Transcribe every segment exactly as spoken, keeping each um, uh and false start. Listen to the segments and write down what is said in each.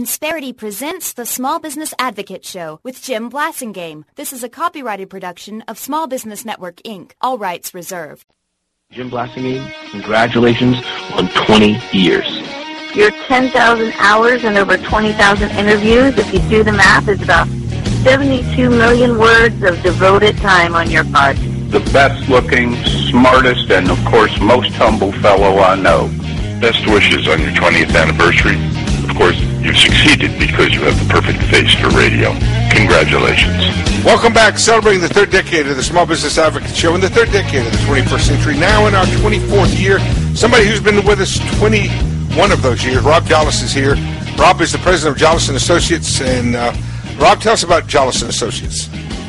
Insperity presents the Small Business Advocate Show with Jim Blasingame. This is a copyrighted production of Small Business Network, Incorporated. All rights reserved. Jim Blasingame, congratulations on twenty years. Your ten thousand hours and over twenty thousand interviews, if you do the math, is about seventy-two million words of devoted time on your part. The best looking, smartest, and of course most humble fellow I know. Best wishes on your twentieth anniversary. Of course, you've succeeded because you have the perfect face for radio. Congratulations. Welcome back, celebrating the third decade of the Small Business Advocate Show and the third decade of the twenty-first century. Now in our twenty-fourth year, somebody who's been with us twenty-one of those years, Rob Jolles, is here. Rob is the president of Jolles and Associates, and uh, Rob, tell us about Jolles and Associates.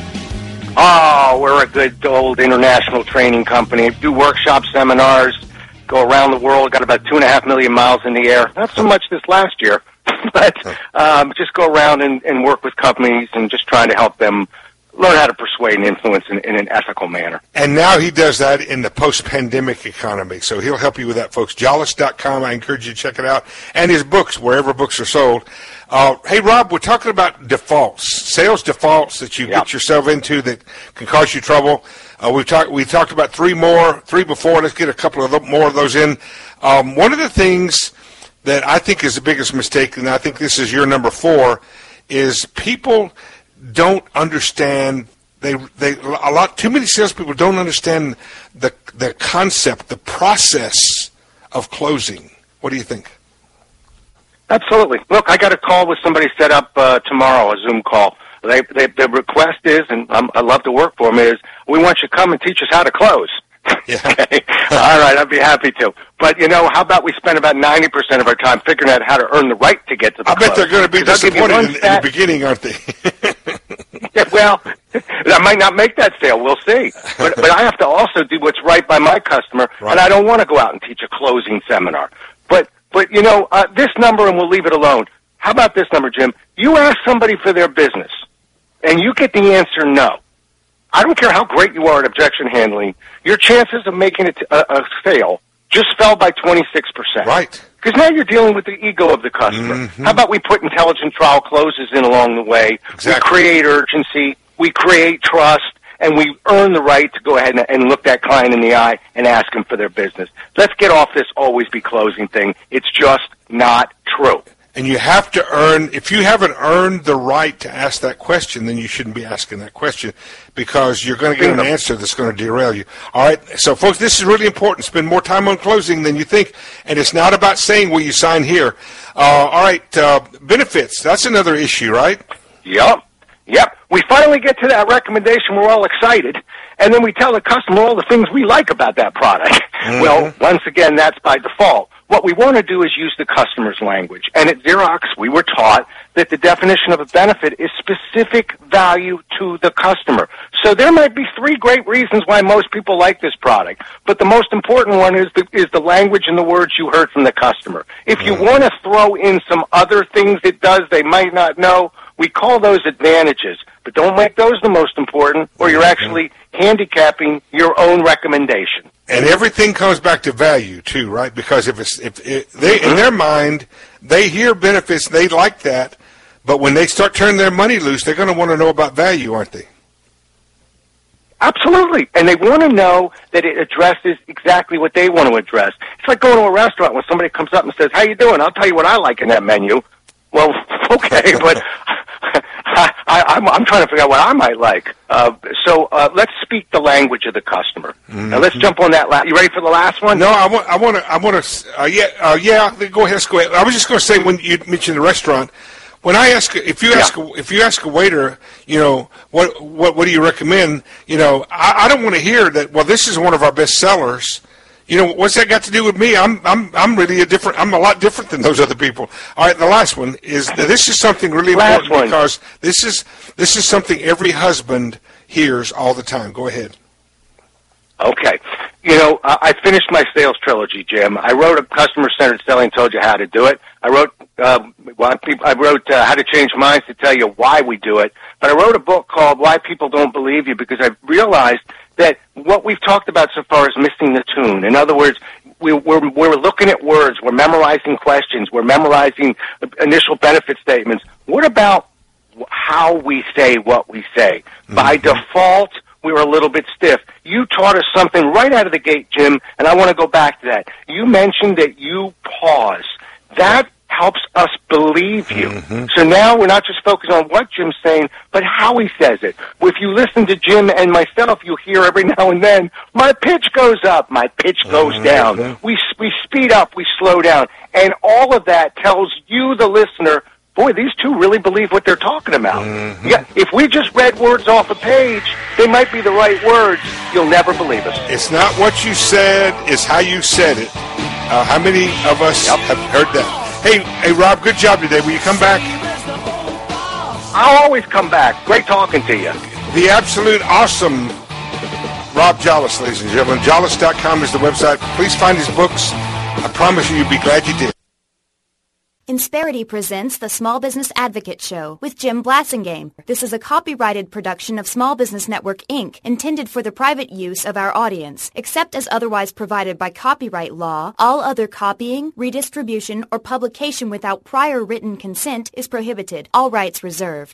Oh, we're a good old international training company. Do workshops, seminars, go around the world. Got about two and a half million miles in the air. Not so much this last year, but um, just go around and, and work with companies and just trying to help them learn how to persuade and influence in, in an ethical manner. And now he does that in the post-pandemic economy, so he'll help you with that, folks. Jolles dot com, I encourage you to check it out, and his books, wherever books are sold. Uh, hey, Rob, we're talking about defaults, sales defaults that you yep. get yourself into that can cause you trouble. Uh, we've talked we talked about three more, three before. Let's get a couple of more of those in. Um, one of the things that I think is the biggest mistake, and I think this is your number four, is people don't understand. They they a lot too many salespeople don't understand the the concept, the process of closing. What do you think? Absolutely. Look, I got a call with somebody set up uh, tomorrow, a Zoom call. They, they, the request is, and um, I love to work for them, is we want you to come and teach us how to close. Yeah. Okay. All right, I'd be happy to. But, you know, how about we spend about ninety percent of our time figuring out how to earn the right to get to the I close? bet they're going to be disappointed in, in the beginning, aren't they? Yeah, well, I might not make that sale. We'll see. But, but I have to also do what's right by my customer, right. And I don't want to go out and teach a closing seminar. But, but you know, uh, this number, and we'll leave it alone. How about this number, Jim? You ask somebody for their business, and you get the answer no. I don't care how great you are at objection handling, your chances of making it a, a sale just fell by twenty-six percent. Right. Because now you're dealing with the ego of the customer. Mm-hmm. How about we put intelligent trial closes in along the way? Exactly. We create urgency, we create trust, and we earn the right to go ahead and, and look that client in the eye and ask them for their business. Let's get off this always be closing thing. It's just not true. And you have to earn, if you haven't earned the right to ask that question, then you shouldn't be asking that question because you're going to get an answer that's going to derail you. All right, so folks, this is really important. Spend more time on closing than you think, and it's not about saying will you sign here. Uh, all right, uh, benefits, that's another issue, right? Yep, yep. We finally get to that recommendation, we're all excited, and then we tell the customer all the things we like about that product. Mm-hmm. Well, once again, that's by default. What we want to do is use the customer's language. And at Xerox, we were taught that the definition of a benefit is specific value to the customer. So there might be three great reasons why most people like this product. But the most important one is the, is the language and the words you heard from the customer. If you want to throw in some other things it does they might not know, we call those advantages. But don't make those the most important, or you're actually handicapping your own recommendation. And everything comes back to value too, right? Because if it's if it, they in their mind they hear benefits, they like that, but when they start turning their money loose, they're going to want to know about value, aren't they? Absolutely, and they want to know that it addresses exactly what they want to address. It's like going to a restaurant when somebody comes up and says, "How you doing?" I'll tell you what I like in that menu. Well, okay, but I, I, I'm, I'm trying to figure out what I might like. Uh, so uh, let's speak the language of the customer. Mm-hmm. Now let's jump on that. La- you ready for the last one? No, I want, I want to, I want to. Uh, yeah, uh, yeah. Go ahead. Let's go ahead. I was just going to say when you mentioned the restaurant. When I ask, if you ask, yeah. if you ask a waiter, you know, what, what, what do you recommend? You know, I, I don't want to hear that. Well, this is one of our best sellers. You know, what's that got to do with me? I'm I'm I'm really a different. I'm a lot different than those other people. All right, the last one is this is something really important one. because this is this is something every husband hears all the time. Go ahead. Okay. You know, uh, I finished my sales trilogy, Jim. I wrote a customer-centered selling, told you how to do it. I wrote, uh, well, I wrote uh, How to Change Minds to tell you why we do it. But I wrote a book called Why People Don't Believe You because I realized that what we've talked about so far is missing the tune. In other words, we, we're, we're looking at words, we're memorizing questions, we're memorizing initial benefit statements. What about how we say what we say? Mm-hmm. By default, we were a little bit stiff. You taught us something right out of the gate, Jim, and I want to go back to that. You mentioned that you pause. That helps us believe you. Mm-hmm. So now we're not just focused on what Jim's saying, but how he says it. If you listen to Jim and myself, you'll hear every now and then, my pitch goes up, my pitch goes mm-hmm. down. We, we speed up, we slow down. And all of that tells you, the listener, boy, these two really believe what they're talking about. Mm-hmm. Yeah, if we just read words off a page, they might be the right words. You'll never believe us. It's not what you said, it's how you said it. Uh, how many of us yep. have heard that? Hey, hey, Rob, good job today. Will you come back? I'll always come back. Great talking to you. The absolute awesome Rob Jolles, ladies and gentlemen. Jolles dot com is the website. Please find his books. I promise you, you'll be glad you did. Insperity presents the Small Business Advocate Show with Jim Blasingame. This is a copyrighted production of Small Business Network, Incorporated, intended for the private use of our audience. Except as otherwise provided by copyright law, all other copying, redistribution, or publication without prior written consent is prohibited. All rights reserved.